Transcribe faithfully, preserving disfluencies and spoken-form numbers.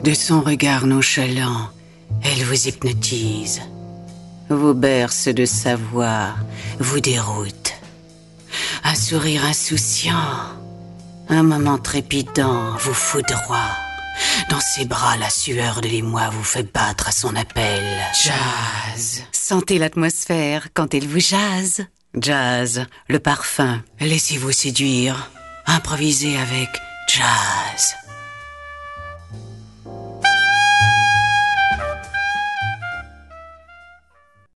De son regard nonchalant, elle vous hypnotise, vous berce de sa voix, vous déroute. Un sourire insouciant, un moment trépidant vous foudroie. Dans ses bras, la sueur de l'émoi vous fait battre à son appel. Jazz. Sentez l'atmosphère quand elle vous jase. Jazz, le parfum. Laissez-vous séduire. Improvisez avec Jazz.